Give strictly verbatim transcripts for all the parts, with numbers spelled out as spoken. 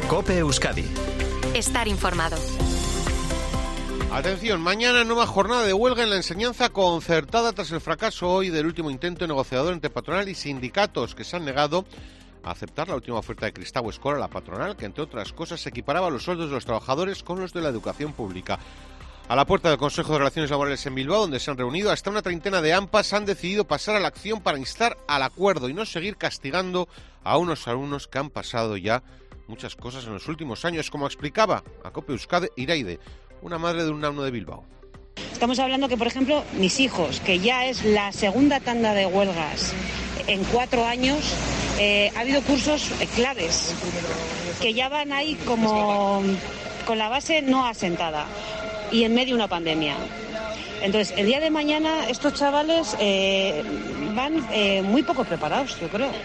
COPE Euskadi. Estar informado. Atención, mañana nueva jornada de huelga en la enseñanza concertada tras el fracaso hoy del último intento negociador entre patronal y sindicatos que se han negado a aceptar la última oferta de Kristau Eskola, la patronal, que entre otras cosas equiparaba los sueldos de los trabajadores con los de la educación pública. A la puerta del Consejo de Relaciones Laborales en Bilbao, donde se han reunido hasta una treintena de AMPAs, han decidido pasar a la acción para instar al acuerdo y no seguir castigando a unos alumnos que han pasado ya muchas cosas en los últimos años, como explicaba a COPE Euskadi Iraide, una madre de un alumno de Bilbao. Estamos hablando que, por ejemplo, mis hijos, que ya es la segunda tanda de huelgas en cuatro años, eh, ha habido cursos claves que ya van ahí como con la base no asentada y en medio de una pandemia. Entonces, el día de mañana estos chavales eh, van eh, muy poco preparados, yo creo.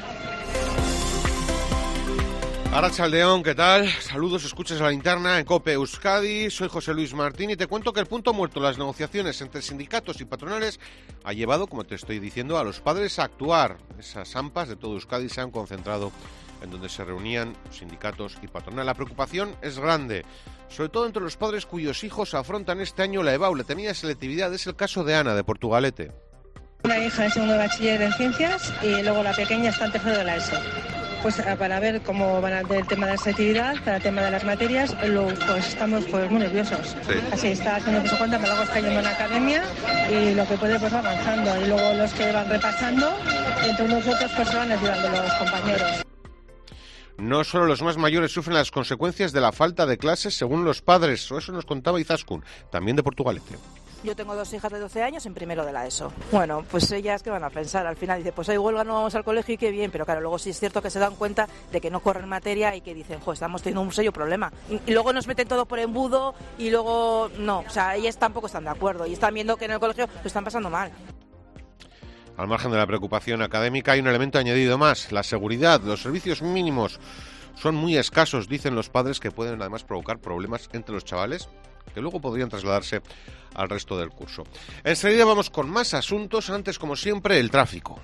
Arratsaldeon, ¿qué tal? Saludos, escuchas a la linterna en COPE Euskadi. Soy José Luis Martín y te cuento que el punto muerto en las negociaciones entre sindicatos y patronales ha llevado, como te estoy diciendo, a los padres a actuar. Esas AMPAs de todo Euskadi se han concentrado en donde se reunían sindicatos y patronal. La preocupación es grande, sobre todo entre los padres cuyos hijos afrontan este año la EBAU, la temida selectividad. Es el caso de Ana, de Portugalete. Una hija en segundo de bachiller en ciencias y luego la pequeña está en tercero de la ESO. Pues para ver cómo van a ver el tema de la selectividad, para el tema de las materias, lo, pues estamos pues muy nerviosos. Sí. Así está haciendo que se cuenta, luego está yendo a la academia y lo que puede pues va avanzando. Y luego los que van repasando, entre nosotros pues se van ayudando los compañeros. No solo los más mayores sufren las consecuencias de la falta de clases según los padres, o eso nos contaba Izaskun, también de Portugalete. Yo tengo dos hijas de doce años en primero de la ESO. Bueno, pues ellas, ¿qué van a pensar? Al final dice, pues hay huelga, no vamos al colegio y qué bien, pero claro, luego sí es cierto que se dan cuenta de que no corren materia y que dicen, jo, estamos teniendo un serio problema. Y, y luego nos meten todo por embudo y luego no, o sea, ellas tampoco están de acuerdo y están viendo que en el colegio lo están pasando mal. Al margen de la preocupación académica hay un elemento añadido más, la seguridad. Los servicios mínimos son muy escasos, dicen los padres, que pueden además provocar problemas entre los chavales que luego podrían trasladarse al resto del curso. Enseguida vamos con más asuntos, antes como siempre el tráfico.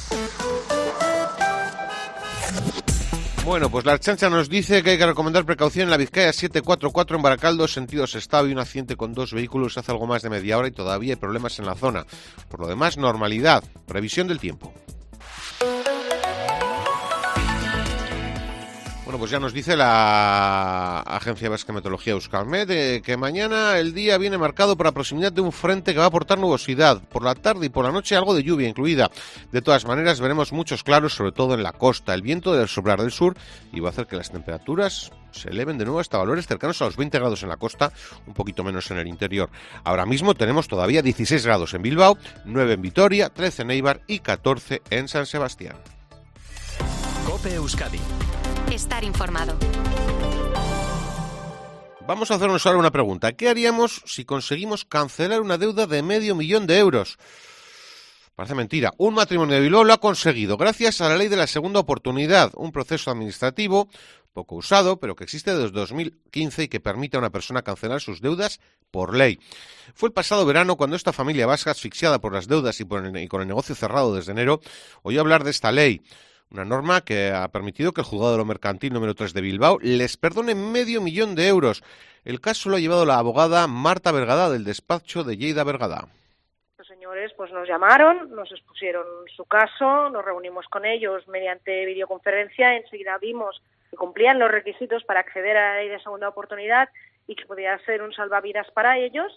Bueno, pues la Ertzaintza nos dice que hay que recomendar precaución en la Vizcaya setecientos cuarenta y cuatro en Baracaldo, sentido Sestao, y un accidente con dos vehículos hace algo más de media hora y todavía hay problemas en la zona. Por lo demás, normalidad. Previsión del tiempo. Bueno, pues ya nos dice la Agencia Vasca de Meteorología Euskalmet eh, que mañana el día viene marcado por la proximidad de un frente que va a aportar nubosidad. Por la tarde y por la noche algo de lluvia incluida. De todas maneras veremos muchos claros, sobre todo en la costa. El viento debe soplar del sur y va a hacer que las temperaturas se eleven de nuevo hasta valores cercanos a los veinte grados en la costa, un poquito menos en el interior. Ahora mismo tenemos todavía dieciséis grados en Bilbao, nueve en Vitoria, trece en Eibar y catorce en San Sebastián. COPE Euskadi. Estar informado. Vamos a hacernos ahora una pregunta. ¿Qué haríamos si conseguimos cancelar una deuda de medio millón de euros? Parece mentira. Un matrimonio de Bilbao lo ha conseguido gracias a la ley de la segunda oportunidad, un proceso administrativo poco usado, pero que existe desde dos mil quince y que permite a una persona cancelar sus deudas por ley. Fue el pasado verano cuando esta familia vasca, asfixiada por las deudas y, por el, y con el negocio cerrado desde enero, oyó hablar de esta ley. Una norma que ha permitido que el juzgado de lo mercantil número tres de Bilbao les perdone medio millón de euros. El caso lo ha llevado la abogada Marta Bergadá, del despacho de Lleida Bergadá. Los señores pues nos llamaron, nos expusieron su caso, nos reunimos con ellos mediante videoconferencia, enseguida vimos que cumplían los requisitos para acceder a la ley de segunda oportunidad y que podía ser un salvavidas para ellos.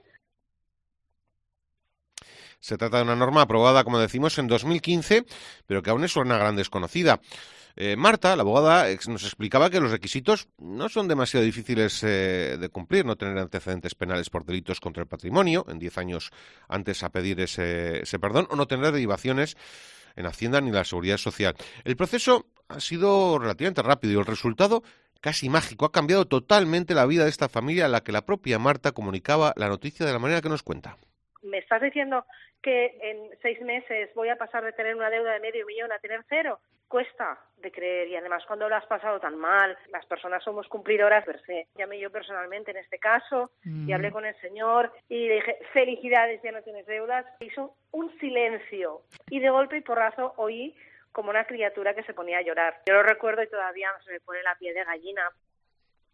Se trata de una norma aprobada, como decimos, en dos mil quince, pero que aún es una gran desconocida. Eh, Marta, la abogada, nos explicaba que los requisitos no son demasiado difíciles eh, de cumplir, no tener antecedentes penales por delitos contra el patrimonio, en diez años antes a pedir ese, ese perdón, o no tener derivaciones en Hacienda ni la Seguridad Social. El proceso ha sido relativamente rápido y el resultado casi mágico. Ha cambiado totalmente la vida de esta familia, a la que la propia Marta comunicaba la noticia de la manera que nos cuenta. ¿Me estás diciendo que en seis meses voy a pasar de tener una deuda de medio millón a tener cero? Cuesta de creer, y además cuando lo has pasado tan mal, las personas somos cumplidoras per se. Llamé yo personalmente en este caso mm. y hablé con el señor y le dije, felicidades, ya no tienes deudas. Hizo un silencio y de golpe y porrazo oí como una criatura que se ponía a llorar. Yo lo recuerdo y todavía se me pone la piel de gallina.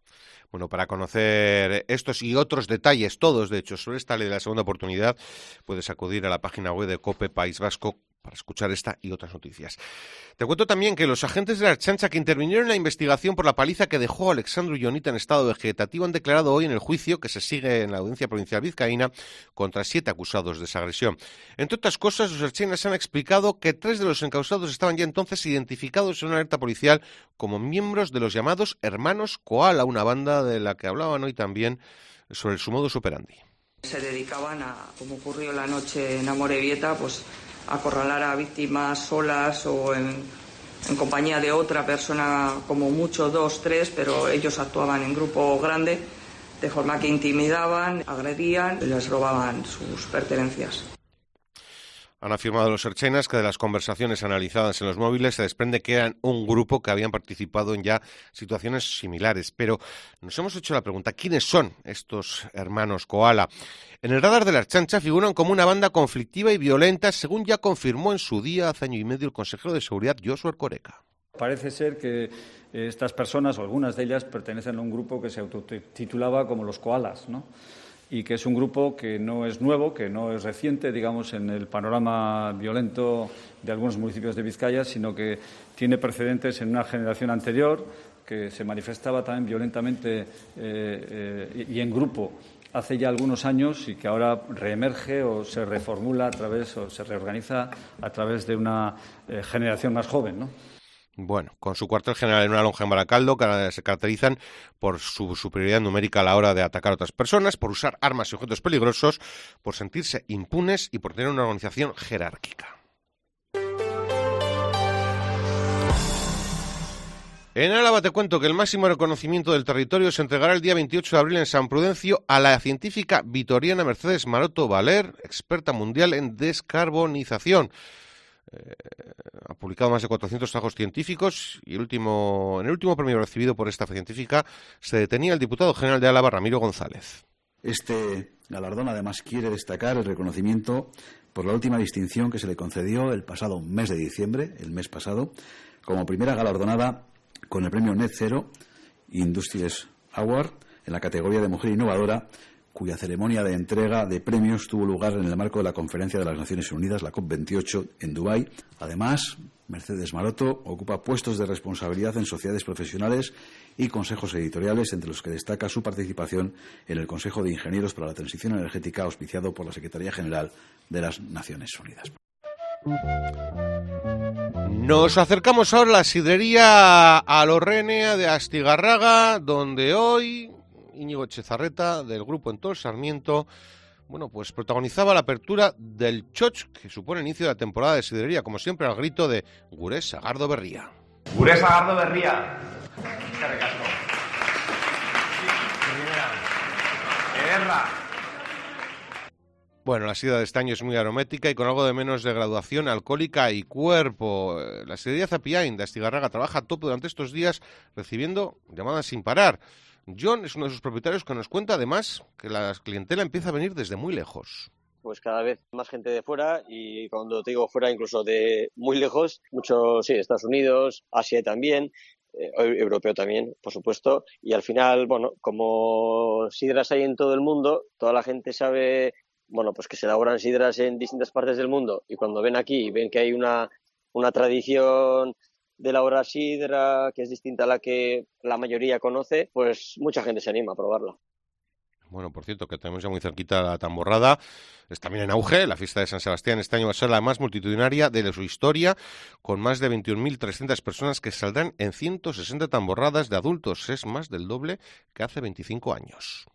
Bueno, para conocer estos y otros detalles, todos de hecho, sobre esta ley de la segunda oportunidad, puedes acudir a la página web de COPE País Vasco para escuchar esta y otras noticias. Te cuento también que los agentes de la Ertzaintza que intervinieron en la investigación por la paliza que dejó a Alexandru Ionita en estado vegetativo han declarado hoy en el juicio que se sigue en la Audiencia Provincial Vizcaína contra siete acusados de esa agresión. Entre otras cosas, los ertzainas han explicado que tres de los encausados estaban ya entonces identificados en una alerta policial como miembros de los llamados Hermanos Koala, una banda de la que hablaban hoy también sobre su modus operandi. Se dedicaban a, como ocurrió la noche en Amorebieta, pues acorralar a víctimas solas o en, en compañía de otra persona, como mucho dos, tres, pero ellos actuaban en grupo grande, de forma que intimidaban, agredían y les robaban sus pertenencias. Han afirmado los ertzainas que de las conversaciones analizadas en los móviles se desprende que eran un grupo que habían participado en ya situaciones similares. Pero nos hemos hecho la pregunta, ¿quiénes son estos hermanos Koala? En el radar de la Ertzaintza figuran como una banda conflictiva y violenta, según ya confirmó en su día, hace año y medio, el consejero de Seguridad, Josu Erkoreka. Parece ser que estas personas, o algunas de ellas, pertenecen a un grupo que se autotitulaba como los Koalas, ¿no? Y que es un grupo que no es nuevo, que no es reciente, digamos, en el panorama violento de algunos municipios de Vizcaya, sino que tiene precedentes en una generación anterior, que se manifestaba también violentamente eh, eh, y en grupo hace ya algunos años y que ahora reemerge o se reformula a través o se reorganiza a través de una eh, generación más joven, ¿no? Bueno, con su cuartel general en una lonja en Baracaldo, que se caracterizan por su superioridad numérica a la hora de atacar a otras personas, por usar armas y objetos peligrosos, por sentirse impunes y por tener una organización jerárquica. En Álava te cuento que el máximo reconocimiento del territorio se entregará el día veintiocho de abril en San Prudencio a la científica vitoriana Mercedes Maroto Valer, experta mundial en descarbonización. Eh, ha publicado más de cuatrocientos trabajos científicos y el último, en el último premio recibido por esta científica se detenía el diputado general de Álava, Ramiro González. Este galardón además quiere destacar el reconocimiento por la última distinción que se le concedió el pasado mes de diciembre, el mes pasado, como primera galardonada con el premio Net Zero Industries Award en la categoría de Mujer Innovadora, cuya ceremonia de entrega de premios tuvo lugar en el marco de la Conferencia de las Naciones Unidas, la COP veintiocho, en Dubái. Además, Mercedes Maroto ocupa puestos de responsabilidad en sociedades profesionales y consejos editoriales, entre los que destaca su participación en el Consejo de Ingenieros para la Transición Energética, auspiciado por la Secretaría General de las Naciones Unidas. Nos acercamos ahora a la sidrería Alorrenea de Astigarraga, donde hoy Íñigo Echezarreta, del grupo Entol Sarmiento, bueno, pues protagonizaba la apertura del Choch, que supone el inicio de la temporada de sidrería, como siempre al grito de Gure Sagardo Berría. Gure Sagardo Berría. Qué recasco. Guerra. Bueno, la sidra de este año es muy aromática y con algo de menos de graduación alcohólica y cuerpo. La sidrería Zapiain de Astigarraga trabaja a tope durante estos días, recibiendo llamadas sin parar. John es uno de sus propietarios que nos cuenta además que la clientela empieza a venir desde muy lejos. Pues cada vez más gente de fuera, y cuando te digo fuera incluso de muy lejos, muchos, sí, Estados Unidos, Asia también, eh, europeo también, por supuesto, y al final, bueno, como sidras hay en todo el mundo, toda la gente sabe, bueno, pues que se elaboran sidras en distintas partes del mundo, y cuando ven aquí y ven que hay una, una tradición de elaborar sidra que es distinta a la que la mayoría conoce, pues mucha gente se anima a probarla. Bueno, por cierto, que tenemos ya muy cerquita la Tamborrada, es también en auge. La fiesta de San Sebastián este año va a ser la más multitudinaria de su historia, con más de veintiún mil trescientas personas que saldrán en ciento sesenta tamborradas de adultos. Es más del doble que hace veinticinco años.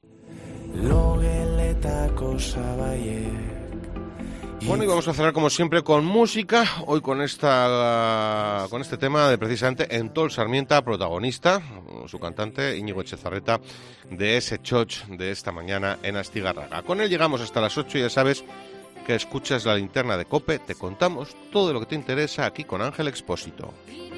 Bueno, y vamos a cerrar como siempre con música, hoy con esta con este tema de precisamente Entol Sarmienta, protagonista, su cantante Íñigo Echezarreta, de ese choch de esta mañana en Astigarraga. Con él llegamos hasta las ocho y ya sabes que escuchas la linterna de COPE, te contamos todo lo que te interesa aquí con Ángel Expósito.